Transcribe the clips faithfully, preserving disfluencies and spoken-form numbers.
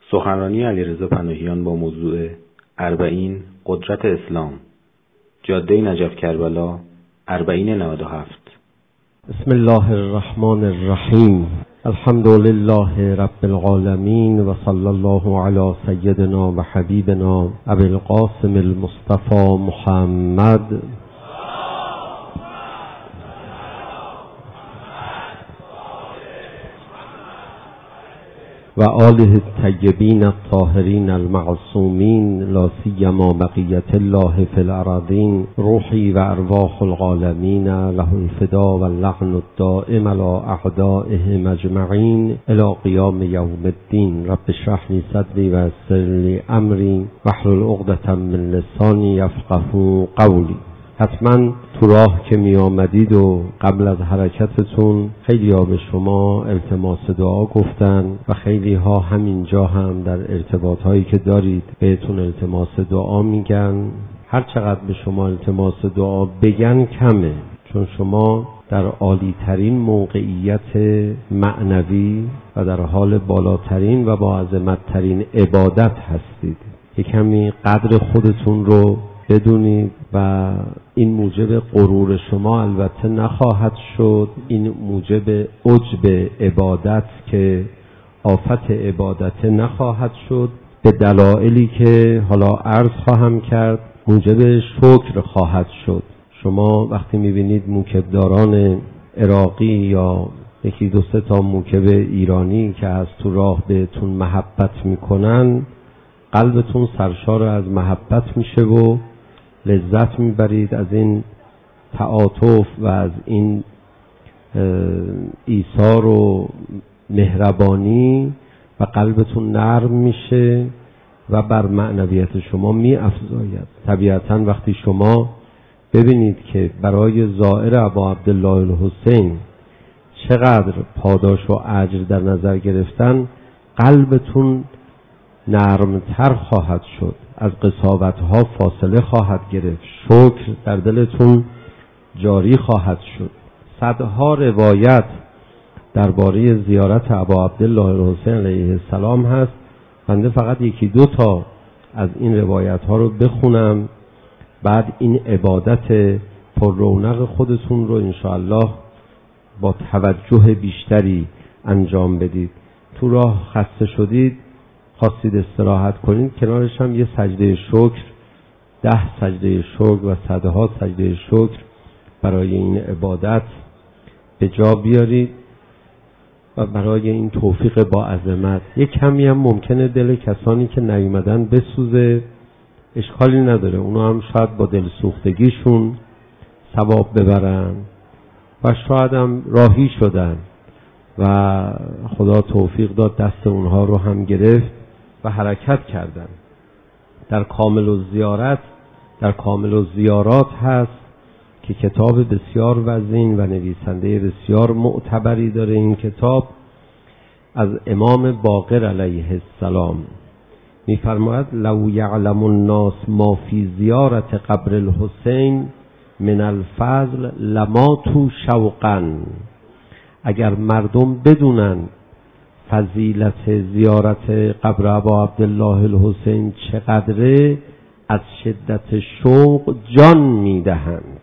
سخنرانی علیرضا پناهیان با موضوع اربعین قدرت اسلام، جاده نجف کربلا، اربعین نود و هفت. بسم الله الرحمن الرحیم. الحمد لله رب العالمین و صلی الله علی سیدنا و حبیبنا ابی القاسم المصطفى محمد و آله الطیبین الطاهرین المعصومین، لا سیما بقیت الله فی الارضین. روحی و ارواح العالمین له الفدا و اللعن الدائم علی اعدائهم اجمعین الی قیام یوم الدین. رب اشرح لی صدری و یسر لی امری واحلل عقدة من لسانی یفقهوا قولی. حتما تو راه که می آمدید و قبل از حرکتتون خیلی ها به شما التماس دعا گفتن و خیلی ها همینجا هم در ارتباط هایی که دارید بهتون التماس دعا میگن. هر چقدر به شما التماس دعا بگن کمه، چون شما در عالی ترین موقعیت معنوی و در حال بالاترین و با عظمت ترین عبادت هستید. یک کمی قدر خودتون رو بدونید و این موجب غرور شما البته نخواهد شد، این موجب عجب عبادت که آفت عبادت نخواهد شد، به دلایلی که حالا عرض خواهم کرد موجب شکر خواهد شد. شما وقتی میبینید موکبداران عراقی یا یکی دو سه تا موکب ایرانی که از تو راه بهتون محبت میکنن، قلبتون سرشار از محبت میشه و لذت میبرید از این تعاطف و از این ایثار و مهربانی و قلبتون نرم میشه و بر معنویت شما میافزاید. طبیعتا وقتی شما ببینید که برای زائر ابا عبدالله الحسین چقدر پاداش و اجر در نظر گرفتن، قلبتون نرمتر خواهد شد، از قساوت‌ها فاصله خواهد گرفت، شکر در دلتون جاری خواهد شد. صدها روایت درباره زیارت ابا عبدالله الحسین علیه السلام هست. بنده فقط یکی دو تا از این روایت ها رو بخونم، بعد این عبادت پر رونق خودتون رو انشاءالله با توجه بیشتری انجام بدید. تو راه خسته شدید، خواستید استراحت کنید، کنارش هم یه سجده شکر، ده سجده شکر و صدها سجده شکر برای این عبادت به جا بیارید و برای این توفیق با عظمت. یک کمی هم ممکنه دل کسانی که نیومدن بسوزه، اشکالی نداره، اونا هم شاید با دل سوختگیشون ثواب ببرن و شاید هم راهی شدن و خدا توفیق داد دست اونها رو هم گرفت و حرکت کردن. در کامل الزیارت در کامل الزیارات هست که کتاب بسیار وزین و نویسنده بسیار معتبری داره. این کتاب از امام باقر علیه السلام میفرماید: لو یعلم الناس ما فی زیارت قبر الحسین من الفضل لماتوا شوقا. اگر مردم بدونن فضیلت زیارت قبر ابا عبدالله الحسین چقدره، از شدت شوق جان میدهند.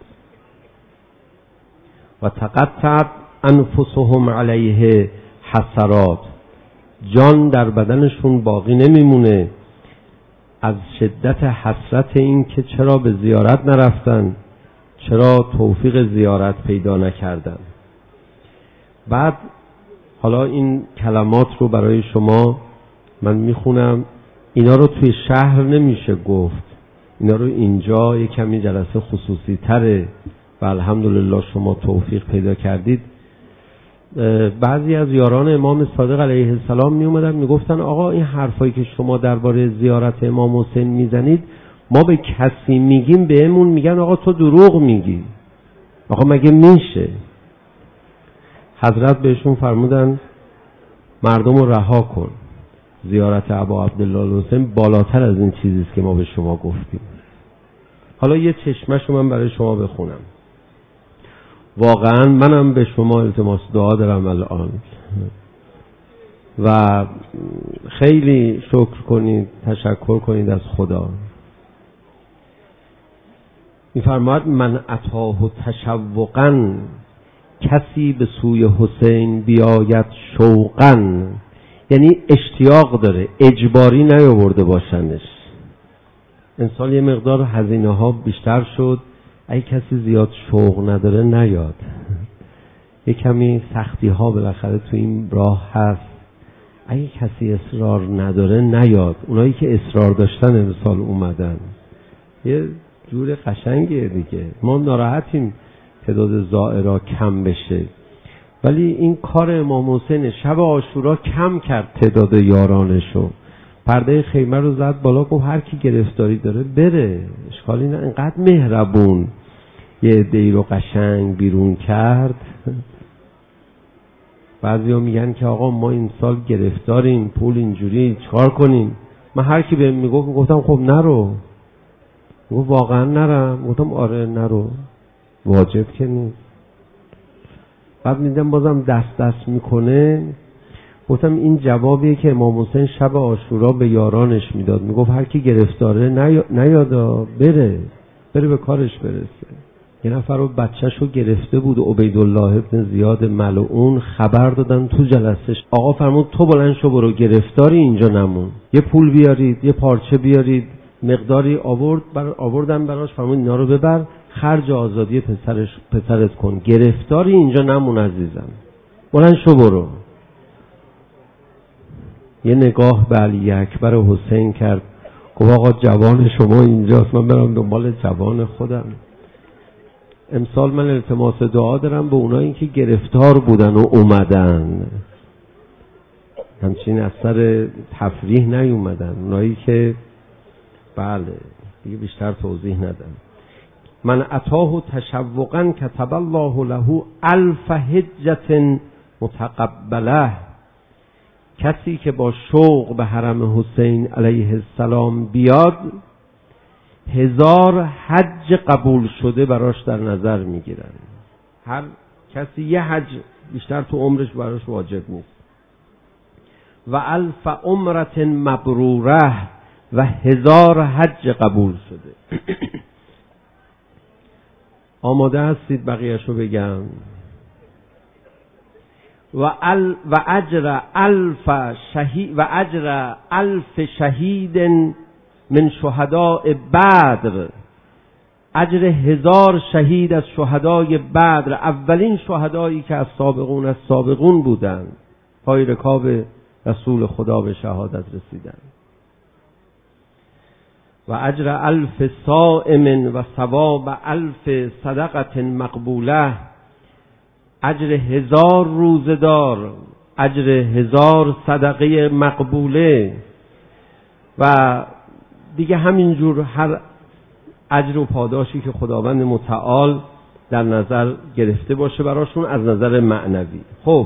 و تقطعت انفسهم علیه حسرات، جان در بدنشون باقی نمیمونه از شدت حسرت این که چرا به زیارت نرفتن، چرا توفیق زیارت پیدا نکردن. بعد حالا این کلمات رو برای شما من میخونم. اینا رو توی شهر نمیشه گفت، اینا رو اینجا یک کمی جلسه خصوصی تره و الحمدلله شما توفیق پیدا کردید. بعضی از یاران امام صادق علیه السلام می اومدن میگفتن آقا این حرفایی که شما درباره زیارت امام حسین میزنید ما به کسی میگیم بهمون میگن آقا تو دروغ میگی. آقا مگه میشه؟ حضرت بهشون فرمودن مردم رو رها کن، زیارت ابا عبدالله الحسین بالاتر از این چیزیست که ما به شما گفتیم. حالا یه چشمش رو من برای شما بخونم. واقعا منم به شما التماس دعا دارم الان. و خیلی شکر کنید، تشکر کنید از خدا. می‌فرماید من اتاه تشوقاً، کسی به سوی حسین بیاید شوقاً، یعنی اشتیاق داره، اجباری نیاورده باشنش. انسان یه مقدار هزینه ها بیشتر شد، اگه کسی زیاد شوق نداره نیاد. یه کمی سختی ها بالاخره تو این راه هست، اگه کسی اصرار نداره نیاد. اونایی که اصرار داشتن امسال اومدن، یه جور قشنگیه دیگه. ما ناراحتیم تعداد زائرا کم بشه، ولی این کار امام حسین شب عاشورا کم کرد تعداد یارانشو. پرده خیمه رو زد بالا، گفت هر کی گرفتاری داره بره، اشکالی نه. اینقدر مهربون یه عده‌ای رو قشنگ بیرون کرد. بعضیا میگن که آقا ما این سال گرفتاریم، پول اینجوری، چیکار کنیم؟ من هر کی بهم میگفت گفتم خب نرو. گفت واقعا نرم؟ گفتم آره نرو، واجب که نیست. بعد میدم بازم دست دست میکنه، گفتم این جوابیه که امام حسین شب عاشورا به یارانش میداد، میگفت هر کی گرفتاره نیا... نیادا بره بره به کارش برسه. یه نفر رو بچه‌شو گرفته بود، عبیدالله ابن زیاد ملعون، خبر دادن تو جلسش، آقا فرمود تو بلند شو برو، گرفتاری اینجا نمون، یه پول بیارید، یه پارچه بیارید. مقداری آورد، بر آوردن براش، فرمود اینا رو ببر خرج آزادی پسرش پسرت کن، گرفتاری اینجا نمون عزیزم، بلند شو برو. یه نگاه به علی اکبر حسین کرد، گفت آقا جوان شما اینجاست، من برم دنبال جوان خودم. امسال من التماس دعا دارم به اونایی که گرفتار بودن و اومدن، همچین از سر تفریح نیومدن، اونایی که بله دیگه بیشتر توضیح ندم. من اتاه تشوقاً کتب الله له الف حجة متقبله، کسی که با شوق به حرم حسین علیه السلام بیاد، هزار حج قبول شده براش در نظر میگیرن. هر کسی یه حج بیشتر تو عمرش براش واجب نیست. و الف عمرة مبروره، و هزار حج قبول شده. آماده هستید بقیه‌شو بگم؟ و ال و اجر الف شهید و اجر الف شهید من شهداء بدر، اجر هزار شهید از شهدای بدر، اولین شهدایی که از سابقون از سابقون بودن، پای رکاب رسول خدا به شهادت رسیدن. و اجر الف صائم و ثواب الف صدقه مقبوله، اجر هزار روزدار، اجر هزار صدقه مقبوله. و دیگه همینجور هر اجر و پاداشی که خداوند متعال در نظر گرفته باشه براشون از نظر معنوی. خب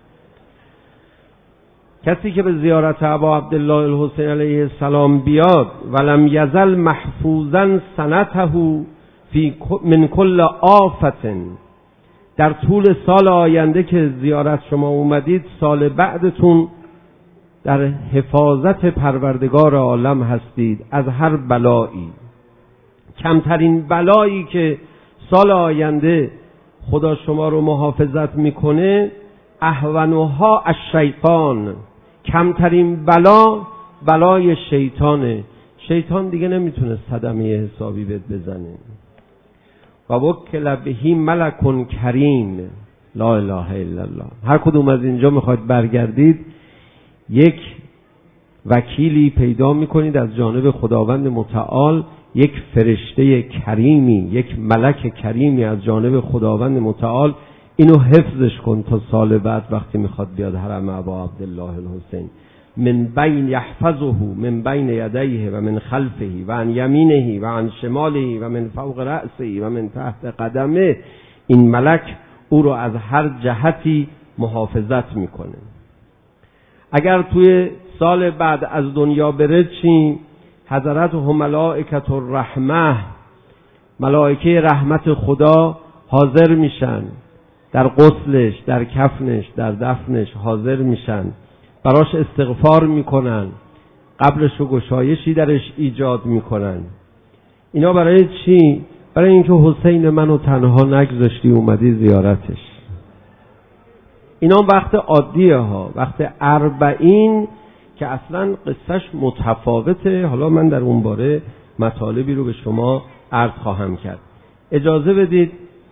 کسی که به زیارت ابا عبدالله الحسین علیه السلام بیاد، ولم یزل محفوظا سنته فی من کل آفت، در طول سال آینده که زیارت شما اومدید، سال بعدتون در حفاظت پروردگار عالم هستید از هر بلایی. کمترین بلایی که سال آینده خدا شما رو محافظت میکنه، اهونها الشیطان، کمترین بلا بلای شیطانه. شیطان دیگه نمیتونه صدمه حسابی بهت بزنه. و وکل بهی ملک کریم، لا اله الا الله. هر کدوم از اینجا میخواید برگردید، یک وکیلی پیدا میکنید از جانب خداوند متعال، یک فرشته کریمی، یک ملک کریمی از جانب خداوند متعال. اینو حفظش کن تا سال بعد وقتی میخواد بیاد حرم ابا عبدالله الحسین، من بین یحفظه من بین یدیه و من خلفه و عن یمینه و عن شماله و من فوق رأسه و من تحت قدمه. این ملک او رو از هر جهتی محافظت میکنه. اگر توی سال بعد از دنیا بره چی؟ حضرت هم ملائکة الرحمه، ملائکه رحمت خدا حاضر میشن، در غسلش، در کفنش، در دفنش حاضر میشن براش استغفار میکنن، قبرش رو گشایشی درش ایجاد میکنن. اینا برای چی؟ برای اینکه حسین منو تنها نگذاشتی اومدی زیارتش. اینا وقت عادیه ها. وقت اربعین که اصلا قصهش متفاوته. حالا من در اون باره مطالبی رو به شما عرض خواهم کرد. اجازه بدید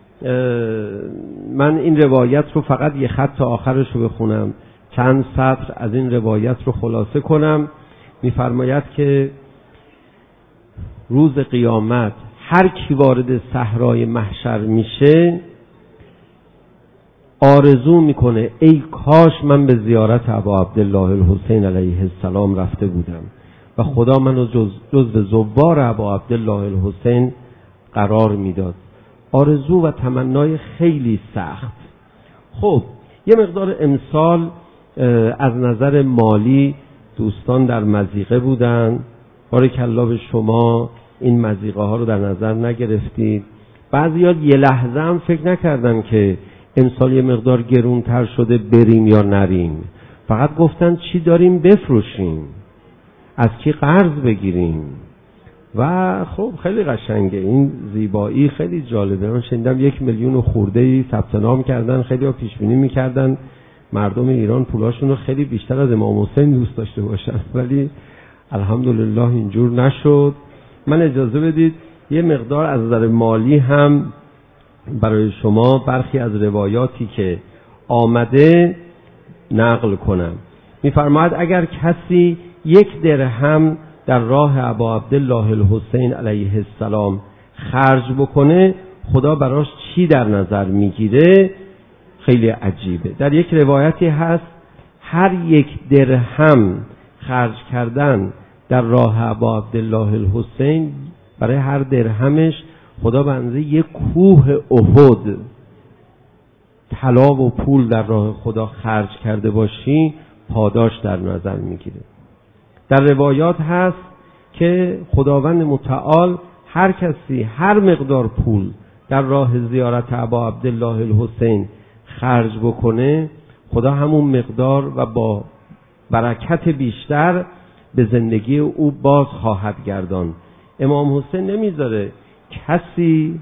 من این روایت رو فقط یه خط آخرش رو بخونم، چند سطر از این روایت رو خلاصه کنم. می‌فرماید که روز قیامت هر کی وارد صحرای محشر میشه آرزو میکنه ای کاش من به زیارت ابا عبدالله الحسین علیه السلام رفته بودم و خدا منو جز جزو زوار ابا عبدالله الحسین قرار میداد. آرزو و تمنای خیلی سخت. خب یه مقدار امسال از نظر مالی دوستان در مضیقه بودن. بارکالله به شما، این مضیقه ها رو در نظر نگرفتید. بعضی‌ها یه لحظه هم فکر نکردن که امسال یه مقدار گرونتر شده بریم یا نریم. فقط گفتن چی داریم بفروشیم، از کی قرض بگیریم. و خب خیلی قشنگه، این زیبایی خیلی جالبه. من شنیدم یک میلیون و خورده‌ای ثبت نام کردن. خیلی ها پیش بینی می‌کردن مردم ایران پولاشون رو خیلی بیشتر از امام حسین دوست داشته باشن، ولی الحمدلله اینجور نشد. من اجازه بدید یه مقدار از نظر مالی هم برای شما برخی از روایاتی که آمده نقل کنم. می‌فرماید اگر کسی یک درهم در راه ابا عبدالله الحسین علیه السلام خرج بکنه خدا براش چی در نظر میگیره؟ خیلی عجیبه. در یک روایتی هست هر یک درهم خرج کردن در راه ابا عبدالله الحسین، برای هر درهمش خدا به اندازه یک کوه احد طلا و پول در راه خدا خرج کرده باشی پاداش در نظر میگیره. در روایات هست که خداوند متعال هر کسی هر مقدار پول در راه زیارت ابا عبدالله الحسین خرج بکنه خدا همون مقدار و با برکت بیشتر به زندگی او باز خواهد گردان. امام حسین نمیذاره کسی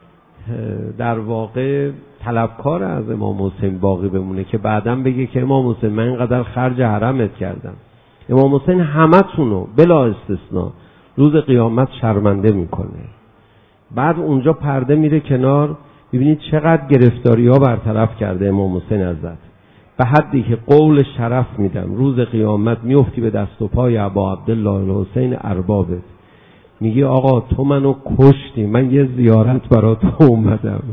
در واقع طلبکار از امام حسین باقی بمونه که بعداً بگه که امام حسین من اینقدر خرج حرمت کردم. امام حسین همتونو بلا استثناء روز قیامت شرمنده میکنه. بعد اونجا پرده میره کنار، ببینید چقدر گرفتاری ها برطرف کرده امام حسین ازت، به حدی که قول شرف میدم روز قیامت میفتی به دست و پای ابا عبدالله الحسین اربابت، میگی آقا تو منو کشتی، من یه زیارت برات اومدم،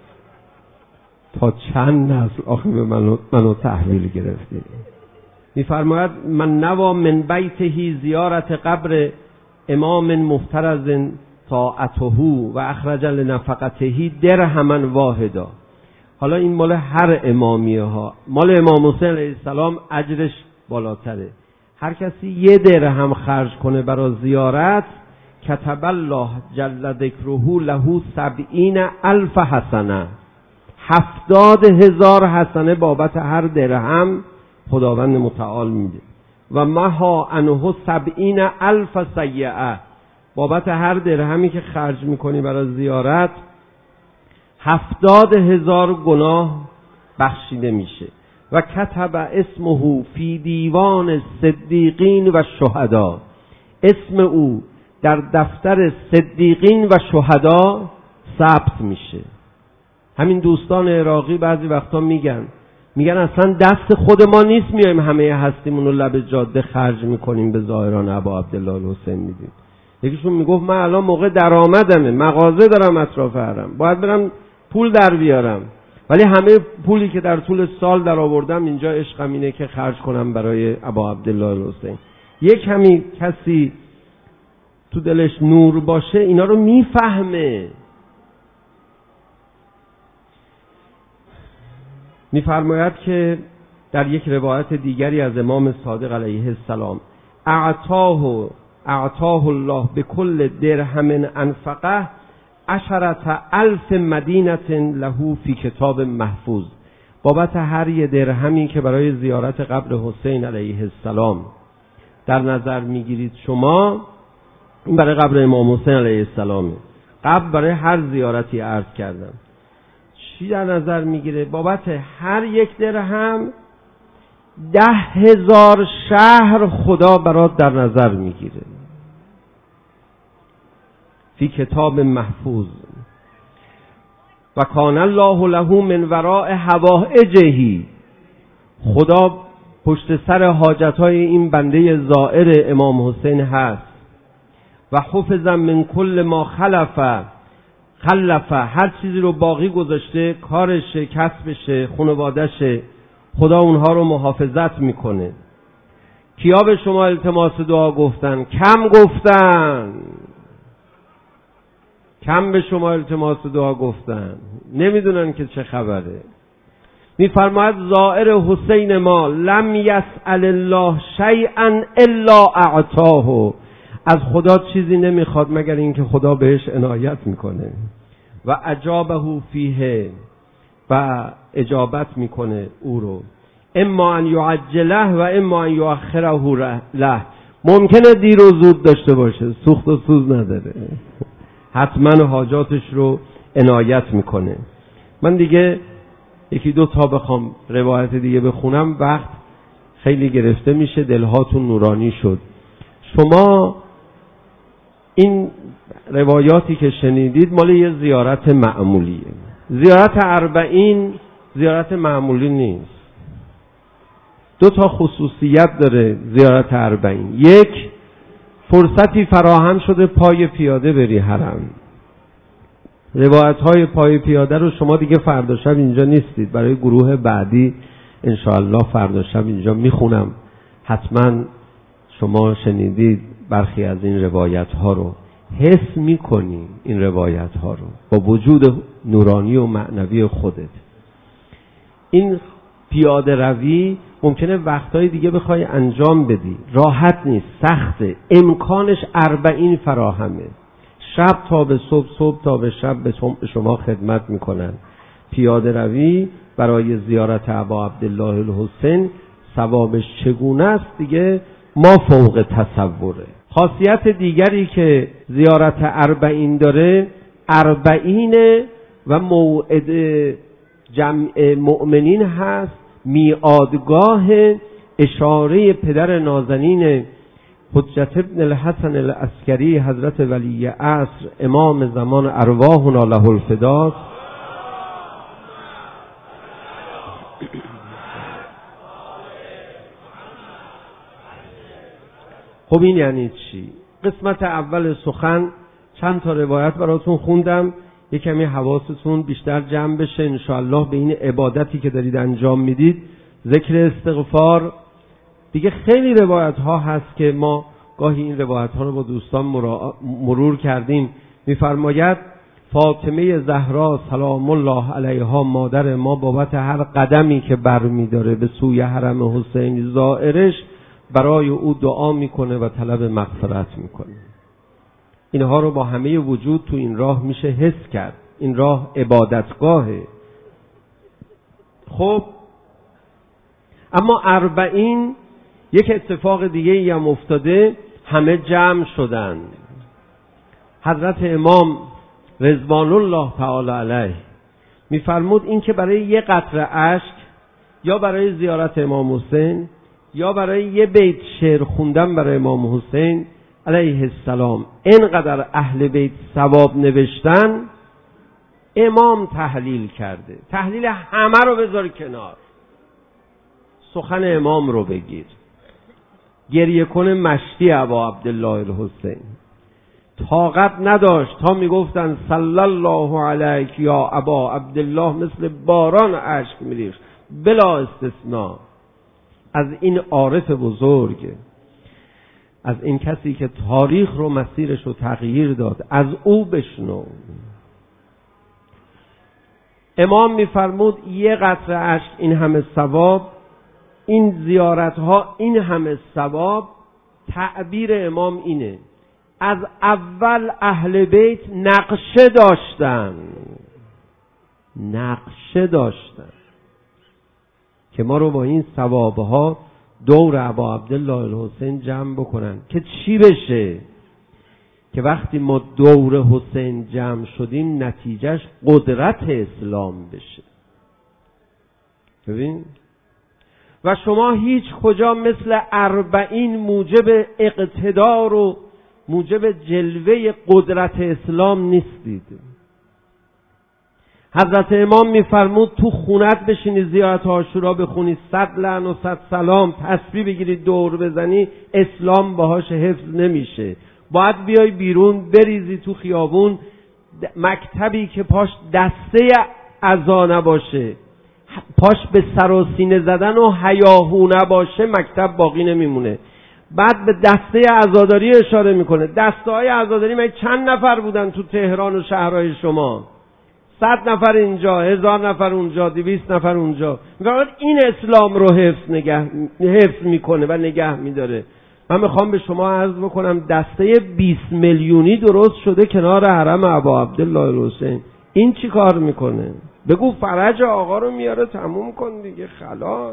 تا چند نسل آخه به منو, منو تحویل گرفتی. میفرماید من نوا من بیته زیارت قبر امام مفترض طاعته و اخرج لنفقته درهما واحدا. حالا این مال هر امامیه ها، مال امام حسین علیه السلام اجرش بالاتره. هر کسی یه درهم خرج کنه برای زیارت کتب الله جل ذکره له سبعین الف حسنه، هفتاد هزار حسنه بابت هر درهم خداوند متعال میده. و مها عنه سبعین الف سیئه، بابت هر درهمی که خرج میکنی برای زیارت هفتاد هزار گناه بخشیده میشه. و کتب اسمه فی دیوان صدیقین و شهدا، اسم او در دفتر صدیقین و شهدا ثبت میشه. همین دوستان عراقی بعضی وقتا میگن میگن اصلا دست خود ما نیست میایم همه هستیمون رو لب جاده خرج میکنیم به زائران ابا عبدالله الحسین میدیم. یکیشون میگفت من الان موقع درآمدمه، مغازه دارم اطراف حرم، باید برم پول در بیارم، ولی همه پولی که در طول سال در آوردم اینجا عشقم اینه که خرج کنم برای ابا عبدالله الحسین. یک کمی کسی تو دلش نور باشه اینا رو میفهمه. میفرماید که در یک روایت دیگری از امام صادق علیه السلام اعطاه اعطاه الله بكل درهم انفقه عشرة الف مدینه له فی کتاب محفوظ بابت هر یه درهمی که برای زیارت قبر حسین علیه السلام در نظر میگیرید شما، این برای قبر امام حسین علیه السلامه. قبل برای هر زیارتی عرض کردم چی در نظر میگیره؟ بابت هر یک درهم ده هزار شهر خدا برات در نظر میگیره فی کتاب محفوظ. و کان الله له من وراء حوائجه، خدا پشت سر حاجتهای این بنده زائر امام حسین هست. و حفظ من کل ما خلف خلف، هر چیزی رو باقی گذاشته، کارشه، کسبشه، خانواده‌شه، خدا اونها رو محافظت میکنه. کیا به شما التماس دعا گفتن؟ کم گفتن، کم به شما التماس دعا گفتن، نمیدونن که چه خبره. میفرماید زائر حسین ما لم یسأل الله شیئا الا اعطاه، از خدا چیزی نمیخواد مگر اینکه خدا بهش عنایت میکنه. و اجابه فیه، و اجابت میکنه او رو. اما ان یعجله و اما ان یؤخره له، ممکنه دیر و زود داشته باشه، سوخت و سوز نداره، حتما حاجاتش رو عنایت میکنه. من دیگه یکی دو تا بخوام روایت دیگه بخونم وقت خیلی گرفته میشه، دلهاتون نورانی شد. شما این روایاتی که شنیدید مال یه زیارت معمولیه. زیارت اربعین زیارت معمولی نیست. دو تا خصوصیت داره زیارت اربعین. یک، فرصتی فراهم شده پای پیاده بری حرم. روایت های پای پیاده رو شما دیگه فردا شب اینجا نیستید، برای گروه بعدی انشاءالله فردا شب اینجا میخونم، حتما شما شنیدید برخی از این روایت ها رو، حس میکنی این روایت ها رو با وجود نورانی و معنوی خودت. این پیاده روی ممکنه وقتهای دیگه بخوای انجام بدی، راحت نیست، سخته، امکانش اربعین فراهمه. شب تا به صبح، صبح تا به شب به شما خدمت میکنن. پیاده روی برای زیارت ابا عبدالله الحسین ثوابش چگونه است دیگه ما فوق تصوره. خاصیت دیگری که زیارت اربعین داره، اربعین و موعد جمع مؤمنین هست، میعادگاه اشاره پدر نازنین حجت ابن الحسن العسکری حضرت ولی عصر امام زمان ارواحنا له الفداء. خب این یعنی چی؟ قسمت اول سخن چند تا روایت براتون خوندم، یک کمی حواستون بیشتر جمع بشه انشاءالله به این عبادتی که دارید انجام میدید. ذکر استغفار دیگه خیلی روایت ها هست که ما گاهی این روایت ها رو با دوستان مرور کردیم. میفرماید فاطمه زهرا سلام الله علیها مادر ما بابت هر قدمی که برمیداره به سوی حرم حسین زائرش برای او دعا میکنه و طلب مغفرت میکنه. اینها رو با همه وجود تو این راه میشه حس کرد. این راه عبادتگاهه. خب اما اربعین یک اتفاق دیگه ای هم افتاده، همه جمع شدن. حضرت امام رضوان الله تعالی علیه میفرمود این که برای یه قطره اشک یا برای زیارت امام حسین یا برای یه بیت شعر خوندن برای امام حسین علیه السلام اینقدر اهل بیت ثواب نوشتن، امام تحلیل کرده. تحلیل همه رو بذار کنار، سخن امام رو بگیر. گریه کنه مشتی ابا عبدالله الحسین طاقت نداشت تا میگفتن صلی الله علیک یا ابا عبدالله، مثل باران اشک میریخت بلا استثناء. از این عارف بزرگ، از این کسی که تاریخ رو مسیرش رو تغییر داد، از او بشنو. امام میفرمود یه قطره اشک این همه ثواب، این زیارت ها این همه ثواب. تعبیر امام اینه از اول اهل بیت نقشه داشتن، نقشه داشتن. که ما رو با این ثوابها دور ابا عبدالله الحسین جمع بکنن که چی بشه؟ که وقتی ما دور حسین جمع شدیم نتیجهش قدرت اسلام بشه. ببین، و شما هیچ کجا مثل اربعین موجب اقتدار و موجب جلوه قدرت اسلام نیستید. حضرت امام میفرمود تو خونت بشینی زیارت عاشورا بخونی، صد لعن و صد سلام تسبیح بگیری دور بزنی، اسلام باهاش حفظ نمیشه. باید بیای بیرون بریزی تو خیابون، مکتبی که پاش دسته عزا نباشه، پاش به سر و سینه زدن و هیاهو نباشه، مکتب باقی نمیمونه. بعد به دسته عزاداری اشاره میکنه. دسته های عزاداری من چند نفر بودن تو تهران و شهرهای شما؟ صد نفر اینجا، هزار نفر اونجا، دویست نفر اونجا. این اسلام رو حفظ نگه حفظ میکنه و نگه میداره. من میخوام به شما عرض بکنم دسته بیست میلیونی درست شده کنار حرم ابا عبدالله الحسین. این چی کار میکنه؟ بگو فرج آقا رو میاره تموم کن دیگه، خلاص.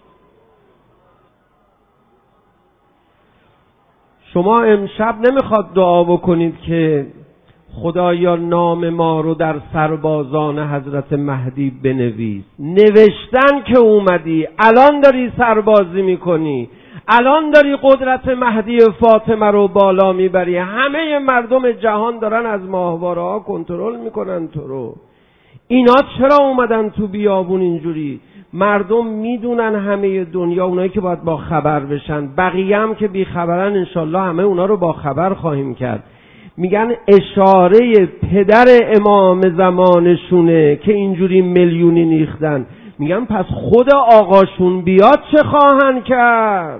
شما امشب نمیخواد دعا بکنید که خدایا نام ما رو در سربازان حضرت مهدی بنویس. نوشتن که اومدی، الان داری سربازی میکنی، الان داری قدرت مهدی فاطمه رو بالا میبری، همه مردم جهان دارن از ماهواره ها کنترل میکنن تو رو. اینا چرا اومدن تو بیابون اینجوری؟ مردم میدونن، همه دنیا، اونایی که باید با خبر بشن، بقیه هم که بی خبرن انشالله همه اونا رو با خبر خواهیم کرد. میگن اشاره پدر امام زمانشونه که اینجوری میلیونی نیختن. میگن پس خود آقاشون بیاد چه خواهن کرد؟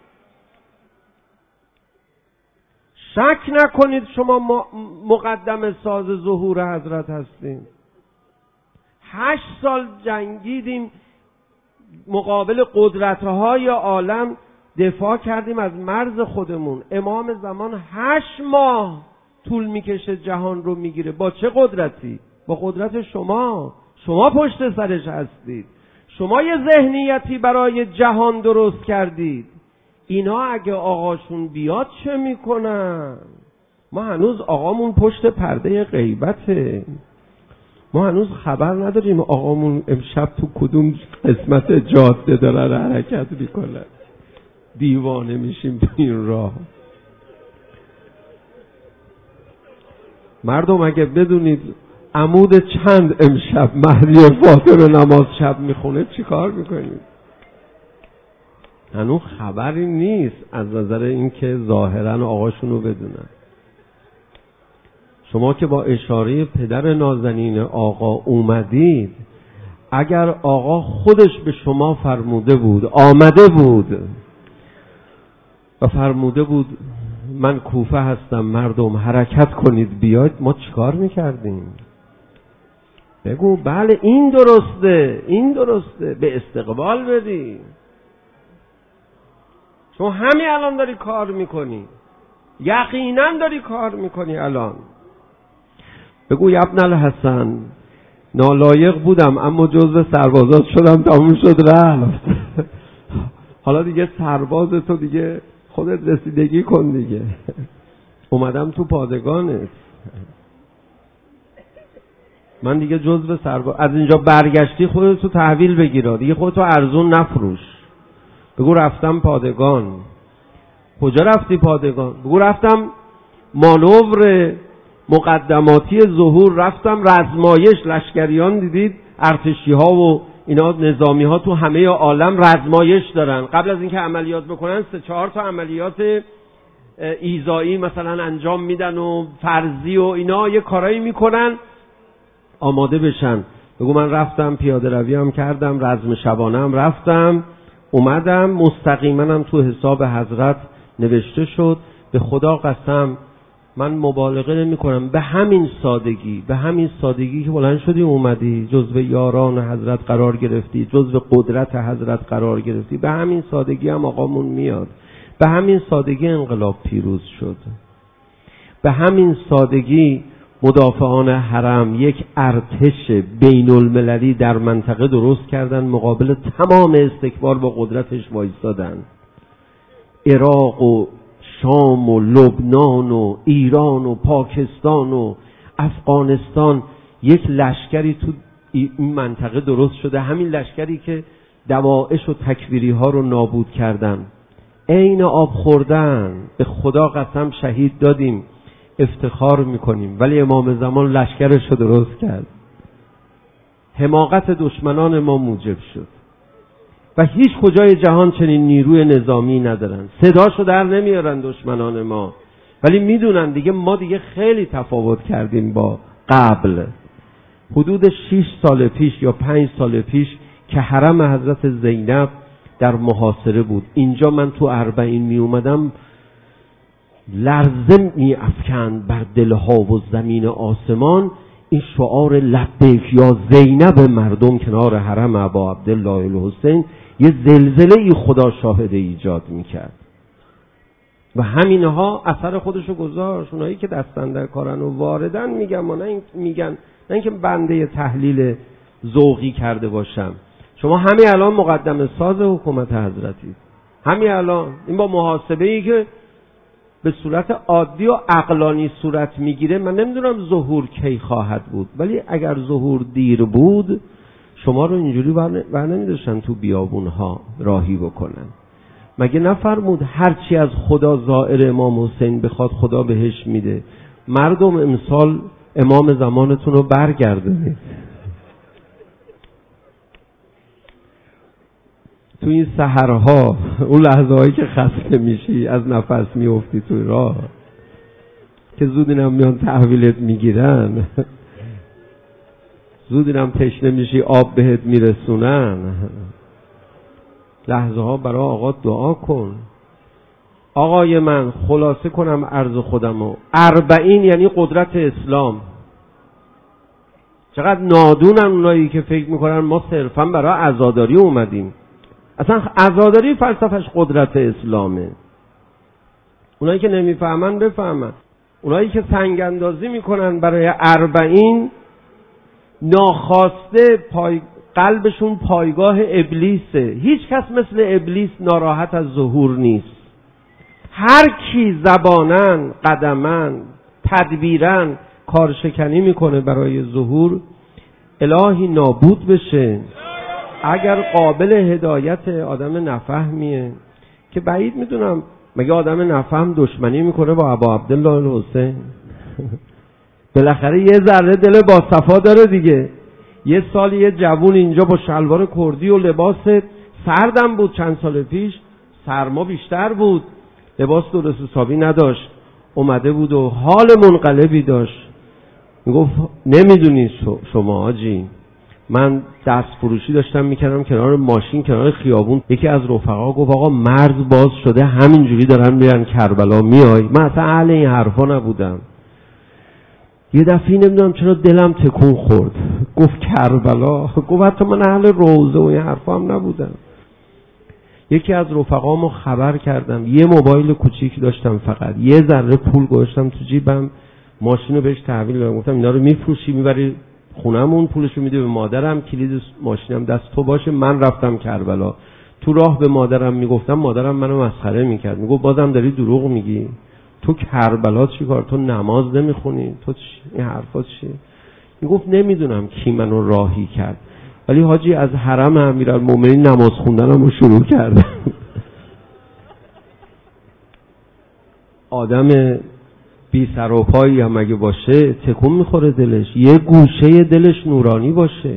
شک نکنید شما مقدم ساز ظهور حضرت هستین. هشت سال جنگیدیم، مقابل قدرت‌های عالم دفاع کردیم از مرز خودمون. امام زمان هشت ماه طول میکشه جهان رو میگیره. با چه قدرتی؟ با قدرت شما. شما پشت سرش هستید. شما یه ذهنیتی برای جهان درست کردید. اینا اگه آقاشون بیاد چه میکنن؟ ما هنوز آقامون پشت پرده غیبته. ما هنوز خبر نداریم آقامون امشب تو کدوم قسمت جاده دارن حرکت میکنن. دیوانه میشیم تو این راه. مردم اگه بدونید عمود چند امشب مهدی فاطمه نماز شب میخونه چی کار میکنید؟ هنوز خبری نیست از نظر اینکه ظاهرا آقاشونو بدونن. شما که با اشاره پدر نازنین آقا اومدید، اگر آقا خودش به شما فرموده بود، آمده بود و فرموده بود من کوفه هستم مردم حرکت کنید بیاید، ما چیکار میکردیم؟ بگو بله این درسته، این درسته، به استقبال بدی. شما همین الان داری کار میکنی، یقینا داری کار میکنی الان. بگو یا ابن الحسن نالایق بودم اما جزو سربازات شدم، تموم شد رفت. حالا دیگه سرباز تو دیگه خودت رسیدگی کن دیگه. اومدم تو پادگانت، من دیگه جزو سرباز. از اینجا برگشتی خودت تو تحویل بگیره دیگه، خودتو ارزون نفروش. بگو رفتم پادگان. کجا رفتی پادگان؟ بگو رفتم مانور مقدماتی ظهور، رفتم رزمایش. لشکریان دیدید ارتشی ها و اینا نظامی ها تو همه عالم رزمایش دارن. قبل از اینکه عملیات بکنن سه چهار تا عملیات ایذایی مثلا انجام میدن و فرضی و اینا یه کارایی میکنن آماده بشن. بگو من رفتم پیاده روی هم کردم، رزم شبانه هم رفتم، اومدم مستقیما هم تو حساب حضرت نوشته شد. به خدا قسم من مبالغه نمی کنم، به همین سادگی، به همین سادگی که بلند شدی اومدی جزو یاران حضرت قرار گرفتی، جزو قدرت حضرت قرار گرفتی، به همین سادگی هم آقامون میاد. به همین سادگی انقلاب پیروز شد. به همین سادگی مدافعان حرم یک ارتش بین المللی در منطقه درست کردن، مقابل تمام استکبار با قدرتش وایستادن. عراق و شام و لبنان و ایران و پاکستان و افغانستان یک لشکری تو این منطقه درست شده، همین لشکری که دواعش و تکفیری ها رو نابود کردن. عین آب خوردن، به خدا قسم شهید دادیم، افتخار میکنیم، ولی امام زمان لشکرش رو درست کرد. حماقت دشمنان ما موجب شد و هیچ کجای جهان چنین نیروی نظامی ندارن. صداشو در نمیارن دشمنان ما، ولی میدونن دیگه ما دیگه خیلی تفاوت کردیم با قبل. حدود شش سال پیش یا پنج سال پیش که حرم حضرت زینب در محاصره بود، اینجا من تو اربعین می اومدم لرزه می افکند بر دلها و زمین آسمان این شعار لبیک یا زینب مردم کنار حرم ابا عبدالله الحسین. یه زلزله ای خدا شاهده ایجاد میکرد و همینها اثر خودشو گذاشت. اونایی که دستن در کارن و واردن میگن و نه این میگن نه اینکه بنده تحلیل ذوقی کرده باشم. شما همین الان مقدمه ساز حکومت حضرتی، همین الان این با محاسبه ای که به صورت عادی و عقلانی صورت میگیره، من نمیدونم ظهور کی خواهد بود، ولی اگر ظهور دیر بود شما رو اینجوری بر نمیداشتن تو بیابونها راهی بکنن. مگه نفرمود هرچی از خدا زائر امام حسین بخواد خدا بهش میده؟ مردم امسال امام زمانتون رو برگردونید. تو این سحرها، اون لحظه هایی که خسته میشی از نفس میافتی توی راه که زود اینم میان تحویلت میگیرن، زود اینم تشنه میشی آب بهت میرسونن، لحظه ها برای آقا دعا کن. آقای من خلاصه کنم عرض خودمو، اربعین یعنی قدرت اسلام. چقدر نادونن اونایی که فکر میکنن ما صرفا برای عزاداری اومدیم. اصلا عزاداری فلسفهش قدرت اسلامه. اونایی که نمیفهمن بفهمن. اونایی که سنگ اندازی میکنن برای اربعین، ناخواسته پای قلبشون پایگاه ابلیسه. هیچ کس مثل ابلیس ناراحت از ظهور نیست. هر کی زبانن، قدمن، تدبیرن کارشکنی میکنه برای ظهور، الهی نابود بشه. اگر قابل هدایت آدم نفهمیه که بعید میدونم، مگه آدم نفهم دشمنی میکنه با ابا عبدالله الحسین؟ بالاخره یه ذره دل با صفا داره دیگه. یه سال یه جوون اینجا با شلوار کردی و لباس سردم بود، چند سال پیش سرما بیشتر بود، لباس درست حسابی نداشت، اومده بود و حال منقلبی داشت. میگفت نمیدونی شما حاجی، من دست فروشی داشتم میکردم کنار ماشین کنار خیابون، یکی از رفقا گفت آقا مرز باز شده همینجوری دارن میرن کربلا، میای؟ من اصلا اهل این حرفا نبودم. یه دفعه نمیدونم چرا دلم تکون خورد، گفت کربلا، گفت حتی من اهل روزه و این حرفا هم نبودم. یکی از رفقامو خبر کردم، یه موبایل کوچیک داشتم فقط، یه ذره پول گذاشتم تو جیبم، ماشینو بهش تحویل دادم، گفتم اینا رو میفروشی میبری خونمون، پولشو میده به مادرم، کلید ماشینم دست تو باشه. من رفتم کربلا، تو راه به مادرم میگفتم، مادرم منو مسخره میکرد، میگفت بازم داری دروغ میگی، تو کربلا چیکار؟ تو نماز نمیخونی؟ تو این حرفا چیه؟ میگفت نمیدونم کی منو راهی کرد، ولی حاجی از حرم امیرالمومنین نماز خوندنمو شروع کردم. آدم بی سر و پایی هم اگه باشه تکون میخوره دلش، یه گوشه دلش نورانی باشه.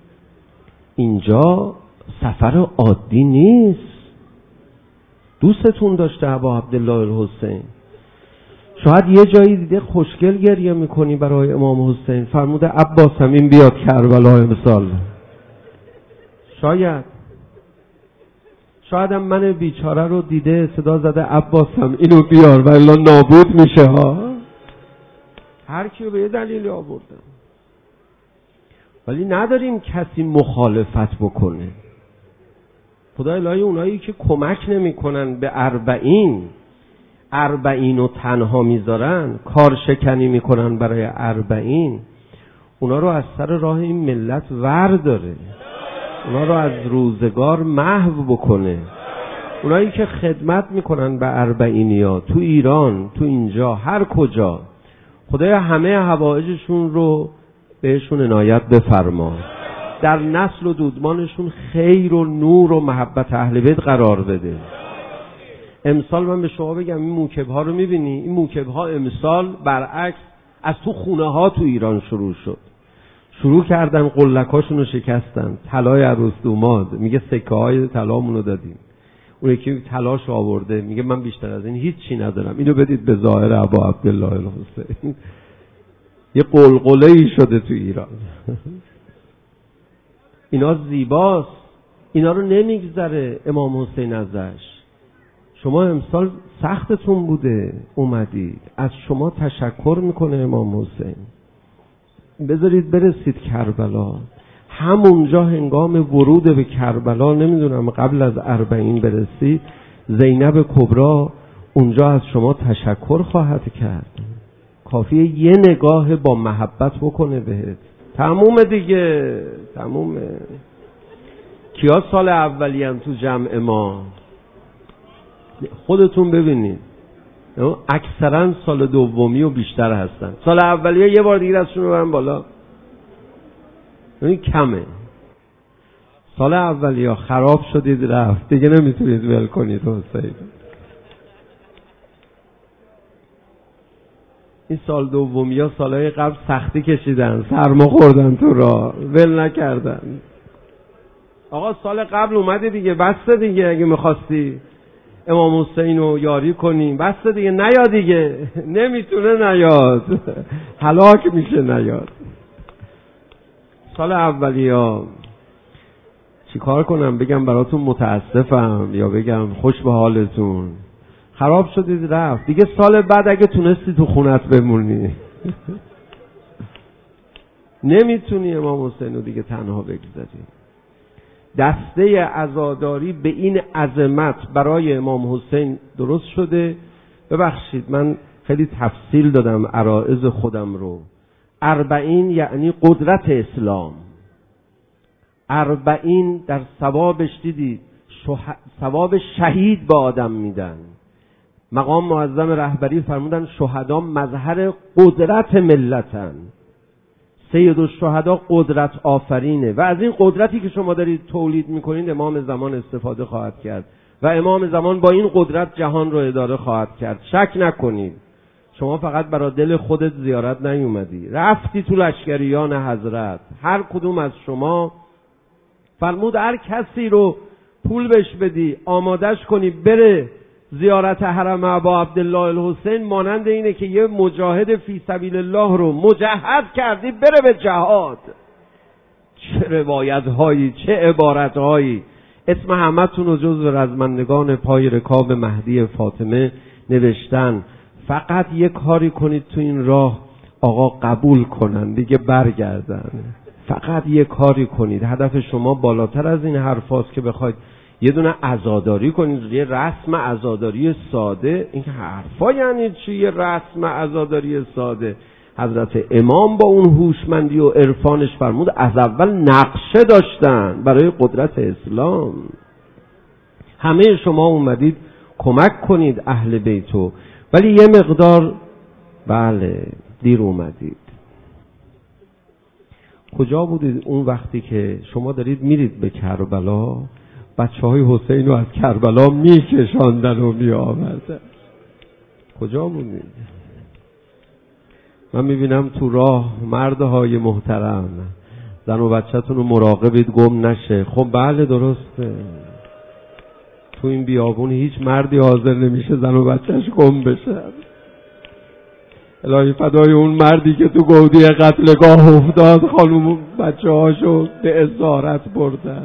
اینجا سفر عادی نیست. دوستتون داشته ابا عبدالله الحسین، شاید یه جایی دیده خوشگل گریه میکنی برای امام حسین، فرموده عباس همین بیاد کربلا امسال. شاید شاید هم من بیچاره رو دیده صدا زده عباس هم اینو بیار ولی نابود میشه ها. هر کی رو به یه دلیلی آوردن، ولی نداریم کسی مخالفت بکنه. خدا الهی اونایی که کمک نمیکنن به اربعین، اربعین رو تنها میذارن، کار شکنی میکنن برای اربعین، اونا رو از سر راه این ملت ور داره، اونا رو از روزگار محو بکنه. اونایی که خدمت میکنن به اربعینیا تو ایران، تو اینجا، هر کجا، خدای همه حوائجشون رو بهشون عنایت بفرما، در نسل و دودمانشون خیر و نور و محبت اهل بیت قرار بده. امسال من به شما بگم این موکب ها رو میبینی، این موکب ها امسال برعکس از تو خونه ها تو ایران شروع شد، شروع کردن قلکاشون رو شکستن، طلای عروس دوماد میگه سکه های طلامون رو دادیم، اون یکی طلاش آورده میگه من بیشتر از این هیچ چی ندارم، اینو بدید به ظاهر ابا عبدالله الحسین. یه قلقله‌ای شده تو ایران. اینا زیباست، اینا رو نمیگذره امام حسین ازش. شما امسال سختتون بوده اومدید، از شما تشکر میکنه امام حسین. بذارید برسید کربلا، همونجا هنگام ورود به کربلا، نمیدونم قبل از اربعین برسید، زینب کبرا اونجا از شما تشکر خواهد کرد. کافیه یه نگاه با محبت بکنه بهت، تموم دیگه، تمومه. کیا سال اولیان تو جمع ما؟ خودتون ببینید، اکثرا سال دومی و بیشتر هستن. سال اولیه یه بار دیگه ازشون رو برن بالا، این کمه. سال اولیه خراب شدید رفت دیگه، نمیتونید ول کنید حسین. این سال دومی ها سالهای قبل سختی کشیدن، سرما خوردن تو راه، ول نکردن. آقا سال قبل اومدی دیگه، بسته دیگه، اگه میخواستی امام حسین رو یاری کنی بسته دیگه، نیا دیگه، نمیتونه نیاد، هلاک میشه نیاد. سال اولی ها چی کار کنم؟ بگم براتون متاسفم یا بگم خوش به حالتون؟ خراب شدید رفت دیگه. سال بعد اگه تونستی تو خونت بمونی، نمیتونی امام حسین رو دیگه تنها بگذاری. دسته عزاداری به این عظمت برای امام حسین درست شده. ببخشید من خیلی تفصیل دادم عرائض خودم رو. اربعین یعنی قدرت اسلام. اربعین در ثوابش دیدید ثواب شهید به آدم میدن. مقام معظم رهبری فرمودن شهدا مظهر قدرت ملتن. سید الشهدا قدرت آفرینه و از این قدرتی که شما دارید تولید میکنید امام زمان استفاده خواهد کرد و امام زمان با این قدرت جهان رو اداره خواهد کرد. شک نکنید. شما فقط برای دل خودت زیارت نیومدی، رفتی تو لشکریان حضرت. هر کدوم از شما فرمود هر کسی رو پول بهش بدی، آمادش کنی بره زیارت حرم ابا عبدالله الحسین، مانند اینه که یه مجاهد فی سبیل الله رو مجهز کردی بره به جهاد. چه روایت هایی، چه عبارت هایی. اسم همتون رو جزو رزمندگان پای رکاب مهدی فاطمه نوشتن. فقط یک کاری کنید تو این راه آقا قبول کنن دیگه برگردن. فقط یک کاری کنید. هدف شما بالاتر از این حرفاست که بخواید یه دونه عزاداری کنید، یه رسم عزاداری ساده. این حرفا یعنی چی؟ یه رسم عزاداری ساده. حضرت امام با اون هوشمندی و عرفانش فرمود از اول نقشه داشتن برای قدرت اسلام. همه شما اومدید کمک کنید اهل بیتو، ولی یه مقدار بله دیر اومدید. کجا بودید اون وقتی که شما دارید میرید به کربلا؟ بچه های حسین رو از کربلا میکشاندن و میآوردن. کجا بودید؟ من میبینم تو راه مردهای محترم زن و بچه‌تون رو مراقبید گم نشه. خب بله درسته، تو این بیابون هیچ مردی حاضر نمیشه زن و بچهش گم بشه. الهی فدای اون مردی که تو گودی قتلگاه افتاد، خانوم بچه هاشو به اسارت بردن.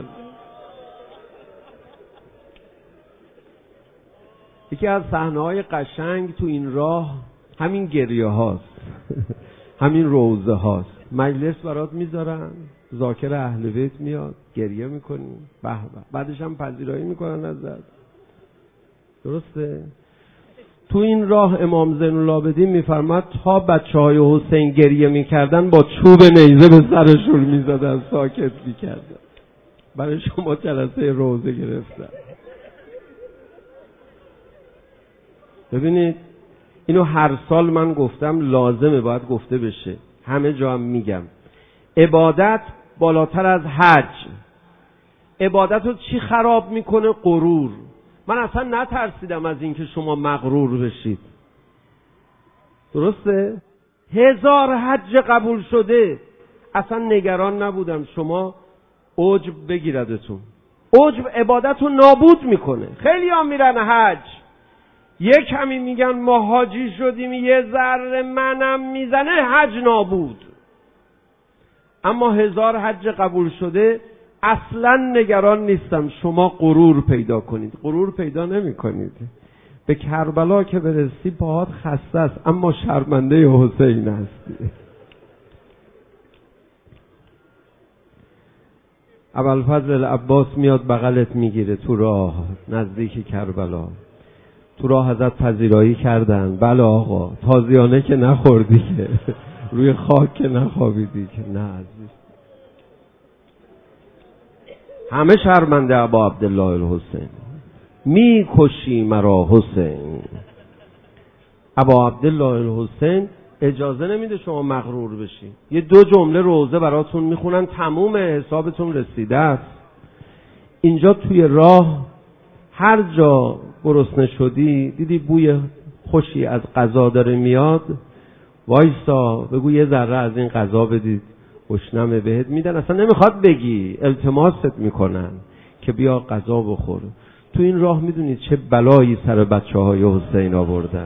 یکی از صحنه‌های قشنگ تو این راه همین گریه هاست، همین روزه هاست. مجلس برات میذارن، ذاکر اهل بیت میاد، گریه میکنی، به به، بعدش هم پذیرایی میکنن ازت. درسته؟ تو این راه امام زین العابدین میفرماد تا بچه های حسین گریه میکردن با چوب نیزه به سرشون میزدن ساکت میکردن. برای شما جلسه روزه گرفتن. ببینید اینو هر سال من گفتم لازمه باید گفته بشه، همه جا هم میگم. عبادت بالاتر از حج. عبادت رو چی خراب میکنه؟ غرور. من اصلا نترسیدم از اینکه شما مغرور بشید. درسته؟ هزار حج قبول شده، اصلا نگران نبودم شما عجب بگیردتون. عجب عبادت رو نابود میکنه. خیلی ها میرن حج، یک کمی میگن ما حاجی شدیم یه ذره منم میزنه حج نابود. اما هزار حج قبول شده اصلا نگران نیستم شما غرور پیدا کنید. غرور پیدا نمی کنید. به کربلا که برسی پاهات خسته است اما شرمنده حسین هستی. ابوالفضل عباس میاد بغلت میگیره تو راه نزدیک کربلا. تو راه ازت پذیرایی کردن. بله آقا، تازیانه که نخوردی که، روی خاک که نخوابیدی که. نه عزیز، همه شرمنده ابا عبدالله الحسین. می کشی مرا حسین. ابا عبدالله الحسین اجازه نمیده شما مغرور بشی. یه دو جمله روزه براتون میخونن تموم حسابتون رسیده است. اینجا توی راه هر جا گرسنه شدی دیدی بوی خوشی از غذا داره میاد، وایسا بگو یه ذره از این غذا بدید، گشنمه بهت میدن. اصلا نمیخواد بگی، التماست میکنن که بیا غذا بخور. تو این راه میدونید چه بلایی سر بچه های حسین آوردن.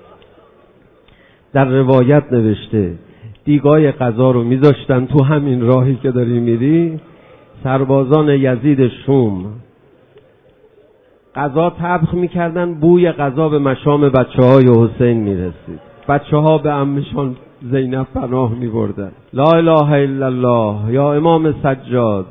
در روایت نوشته دیگای غذا رو میذاشتن تو همین راهی که داری میری. سربازان یزید شوم غذا طبخ میکردن، بوی غذا به مشام بچه های حسین میرسید. بچه ها به عمشان زینب پناه میبردن. لا اله الا الله یا امام سجاد.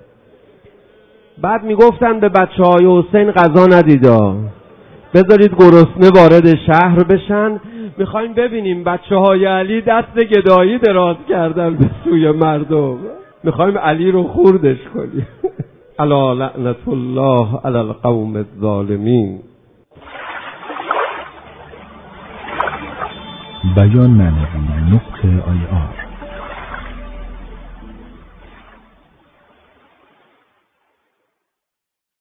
بعد میگفتن به بچه های حسین غذا ندیدا، بذارید گرسنه وارد شهر بشن. میخوایم ببینیم بچه های علی دست گدایی دراز کردن به سوی مردم، میخوایم علی رو خوردش کنیم. الا لعنت الله علی القوم الظالمین. بیان معنوی نقطه آی آر